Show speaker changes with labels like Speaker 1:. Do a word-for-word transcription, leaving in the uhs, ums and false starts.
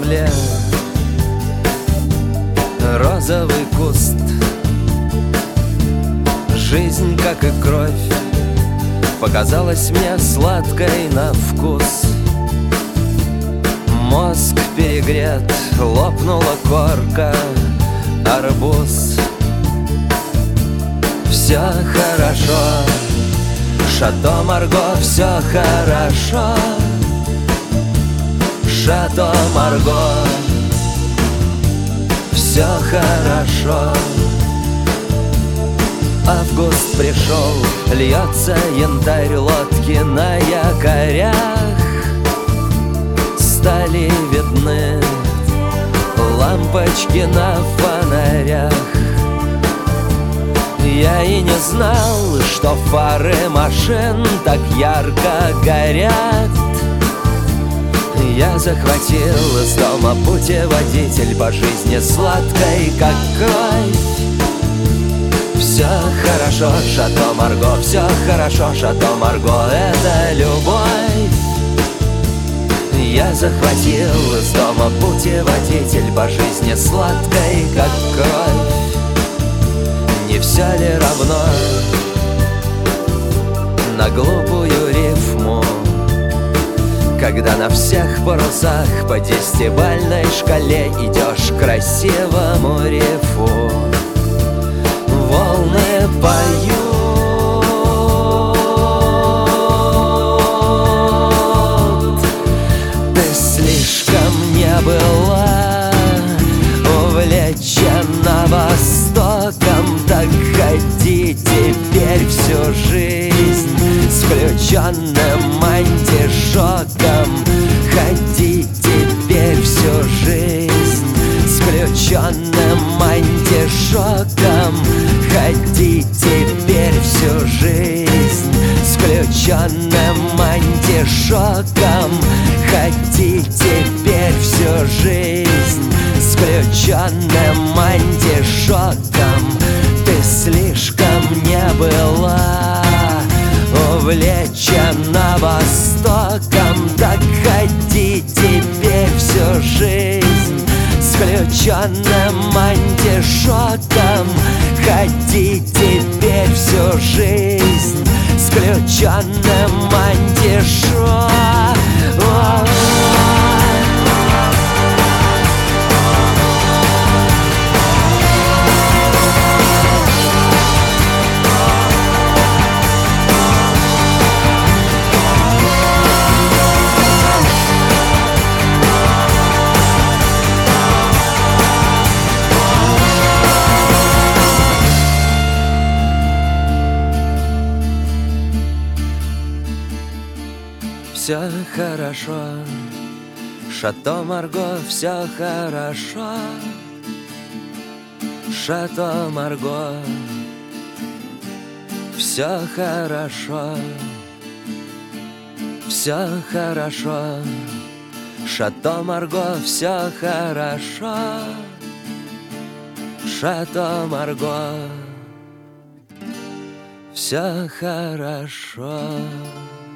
Speaker 1: земле розовый куст. Жизнь, как и кровь, показалась мне сладкой на вкус. Мозг перегрет, лопнула корка, арбуз. Все хорошо, Шато Марго, все хорошо. Шато Марго, все хорошо. Август пришел, льется янтарь, лодки на якорях стали видны лампочки на фонарях. Я и не знал, что фары машин так ярко горят. Я захватил из дома путеводитель по жизни сладкой, как кровь. Все хорошо, Шато Марго, все хорошо, Шато Марго, это любовь. Я захватил из дома путеводитель по жизни сладкой, как кровь. Не все ли равно на глупую рифму, когда на всех парусах по десятибалльной шкале идешь к красивому рифу? Волны поют, ты слишком не была увлечена Востоком. Так ходи теперь всю жизнь с включенным антишоком. Ходи теперь всю жизнь с включенным антишоком. Ходи теперь всю жизнь с включенным антишоком. Ходи теперь всю жизнь с включенным антишоком. Ты слишком не была увлечена Востоком. Так ходи теперь всю жизнь с включенным антишоком. Ходи теперь всю жизнь с включенным антишоком. Все хорошо, Шато Марго, все хорошо. Шато Марго, все хорошо. Все хорошо, Шато Марго, все хорошо. Шато Марго, все хорошо.